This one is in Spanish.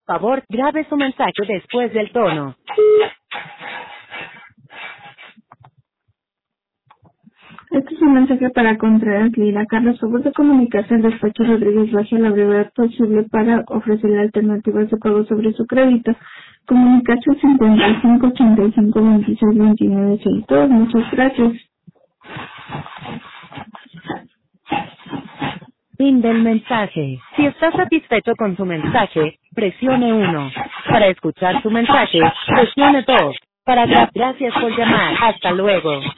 favor, grabe su mensaje después del tono. Este es un mensaje para Contreras Lira. Carlos, favor de comunicarse al despacho Rodríguez Baje a la brevedad posible para ofrecerle alternativas de pago sobre su crédito. Comunicación 55 85 26 29 62. Muchas gracias. Fin del mensaje. Si está satisfecho con su mensaje, presione 1. Para escuchar su mensaje, presione 2. Gracias por llamar. Hasta luego.